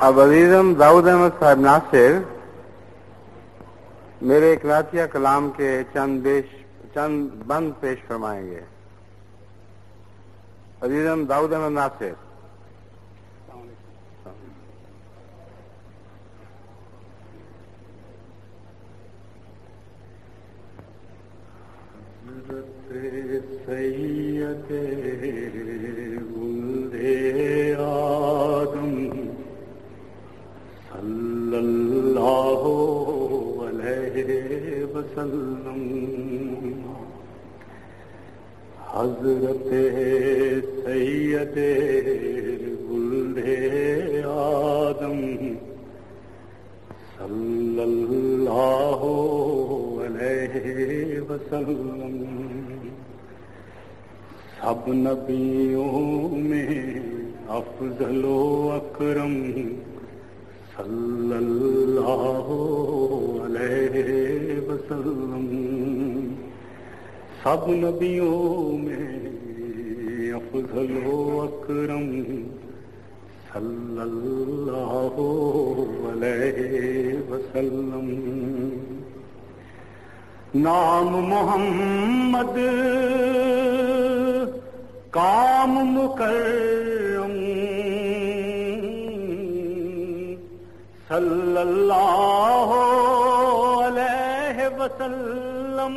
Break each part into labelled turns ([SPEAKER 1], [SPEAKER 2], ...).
[SPEAKER 1] اب عزیزم داؤد احمد صاحب ناصر میرے ایک راتیہ کلام کے چند بند پیش فرمائیں گے. عزیزم داؤد احمد ناصر.
[SPEAKER 2] سید ولد آدم صلی اللہ علیہ وسلم حضرت سید ولد آدم صلی اللہ علیہ وسلم سب نبیوں میں افضل و اکرم صلی اللہ علیہ وسلم سب نبیوں میں افضل و اکرم صلی اللہ علیہ وسلم نام محمد کام مکرم صلی اللہ علیہ وسلم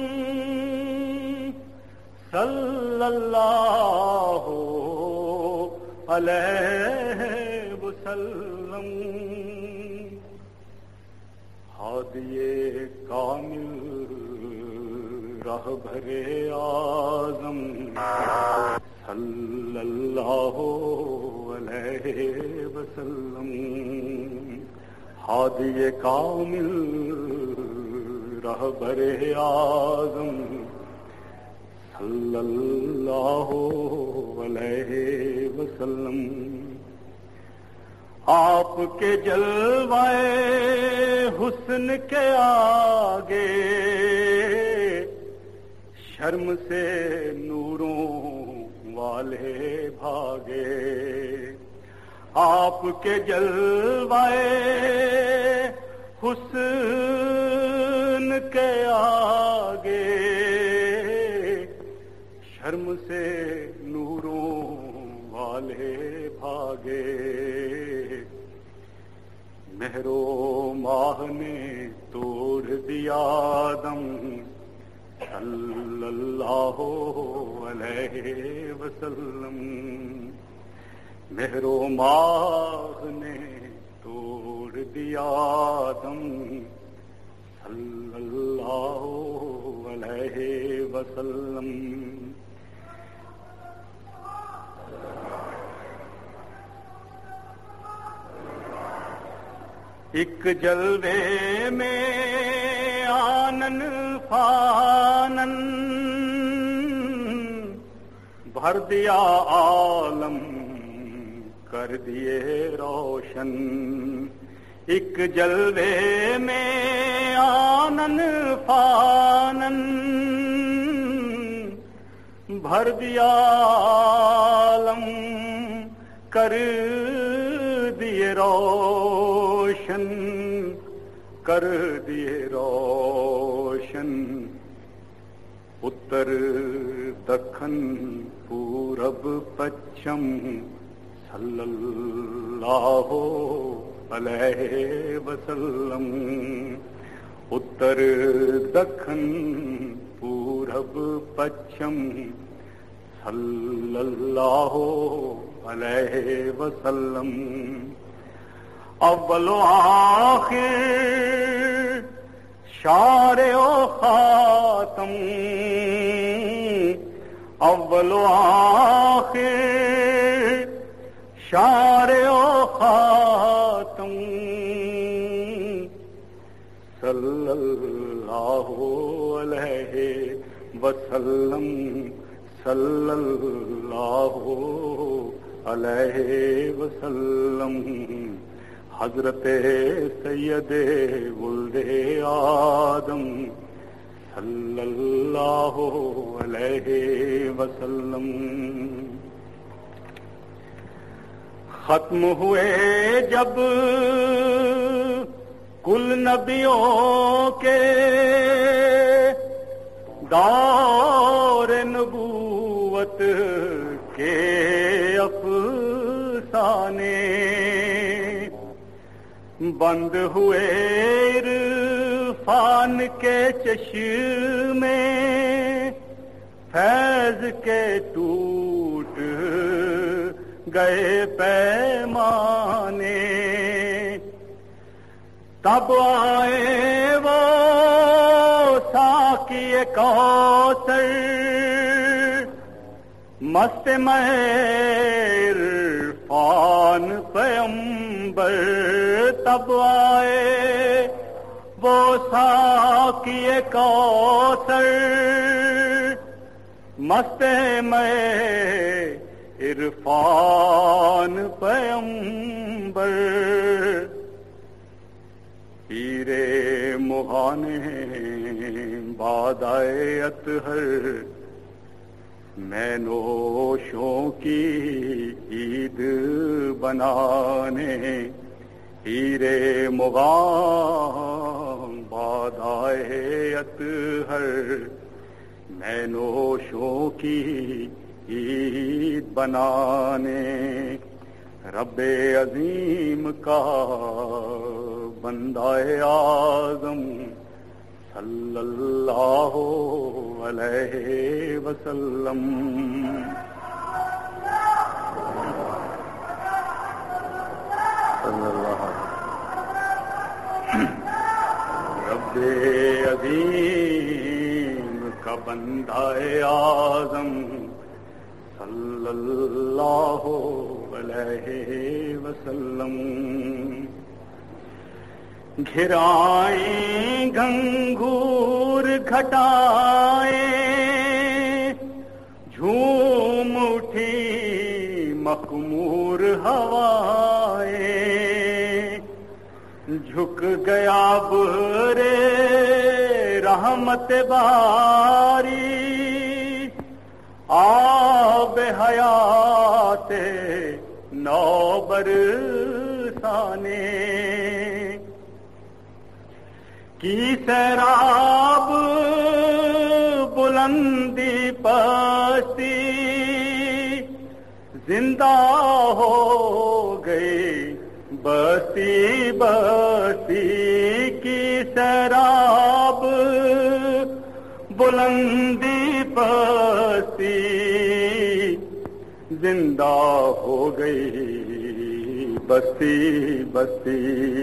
[SPEAKER 2] صلی اللہ علیہ وسلم ہادی کامل رہبر اعظم صلی اللہ علیہ وسلم ہادی کامل رہبر اعظم صلی اللہ علیہ وسلم آپ کے جلوائے حسن کے آگے شرم سے نوروں والے بھاگے آپ کے جلوائے حسن کے آگے شرم سے نوروں والے بھاگے مہر و ماہ نے توڑ دیا دم صلی اللہ علیہ وسلم مہر و ماہ نے توڑ دیا دم صلی اللہ علیہ وسلم ایک جلوے میں آنن فانن بھر دیا عالم کر دیے روشن ایک جلوے میں آنن فانن بھر دیا عالم کر دیے روشن کر دیے روشن اتر دکن پورب پچھم صلی اللہ علیہ وسلم اتر دکن پورب پچھم صلی اللہ علیہ وسلم اول و آخر شارع و خاتم اول و آخر شارع و خاتم صلی اللہ علیہ وسلم صلی اللہ علیہ وسلم حضرت سید ولد آدم صلی اللہ علیہ وسلم ختم ہوئے جب کل نبیوں کے دور نبوت کے افسانے، بند ہوئے عرفان کے چشمے، فیض کے ٹوٹ گئے پیمانے، تب آئے وہ ساقی کوثر، مست عرفان پیمبر، تب آئے وہ ساقی کوثر، مست عرفان پیمبر، پیر مغانے بادائے اطہر، میں نوشوں کی عید بنانے، پیر مغان بادائے اطہر، میں نوشوں کی عید بنانے، رب عظیم کا بندہ اعظم صلی اللہ علیہ وسلم، رب عظیم کا بندہ اعظم صلی اللہ علیہ وسلم، گھرائیں گھنگور گھٹائیں، جھوم اٹھی مخمور ہوائیں، جھک گیا برے رحمت باری، آب حیات نو برسانے، کی سیراب بلندی پستی، زندہ ہو گئی بستی بستی، کی سیراب بلندی پستی، زندہ ہو گئی بستی بستی،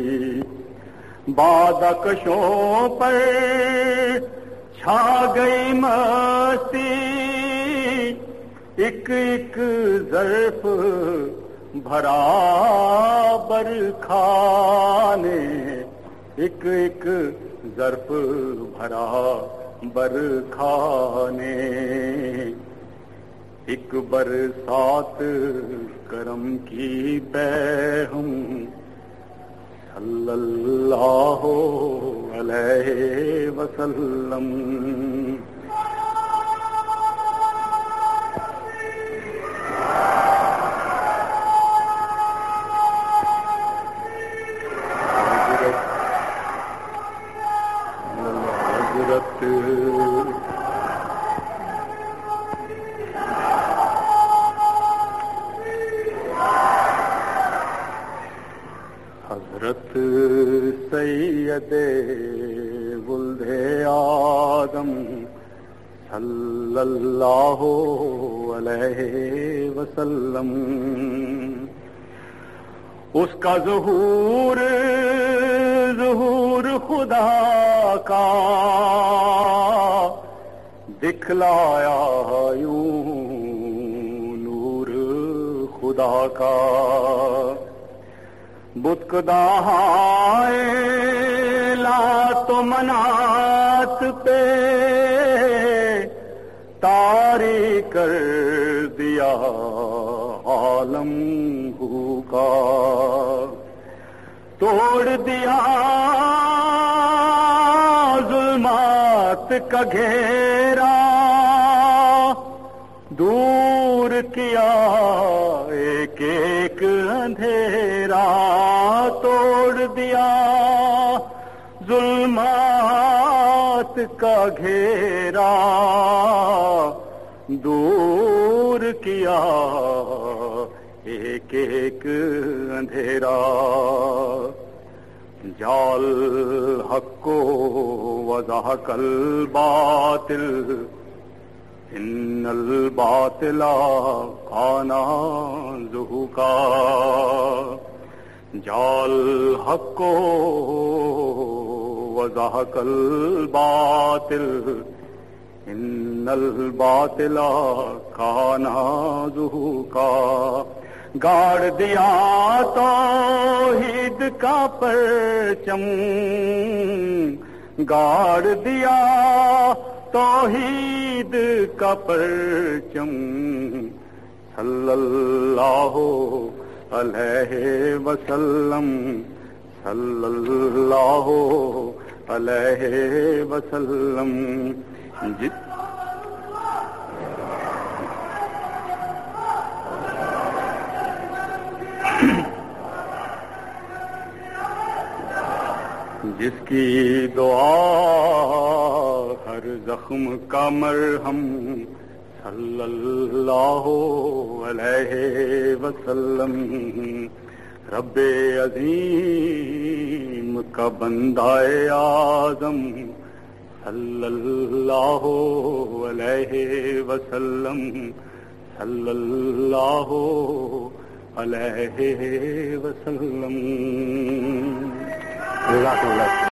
[SPEAKER 2] بادکشوں پر چھا گئی مستی، ایک ایک ظرف بھرا برکھانے، ایک ایک ظرف بھرا برکھانے، ایک برسات کرم کی بہم صلی اللہ علیہ وسلم، حضرت سید ولد آدم صلی اللہ علیہ وسلم، اس کا ظہور خدا کا دکھلایا یوں نور خدا کا، بت دہائے لات و منات پہ طاری کر دیا عالم کا، توڑ دیا ظلمات کا گھیرا، دور کیا ایک ایک اندھیرا توڑ دیا، ظلمات کا گھیرا دور کیا، ایک ایک اندھیرا، جال حق کو وضحک الباطل، ان الباطل کان زہوقا، جال حق کو وضحک الباطل، ان الباطل کان زہوقا، گاڑ دیا توحید کا پرچم، گاڑ دیا توحید کا پرچم، صلی اللہ علیہ وسلم، صلی اللہ علیہ وسلم، جس کی دعا ہر زخم کا مرہم، صلی اللہ علیہ وسلم، رب عظیم کا بندہ اعظم، صلی اللہ علیہ وسلم، صلی اللہ علیہ وسلم۔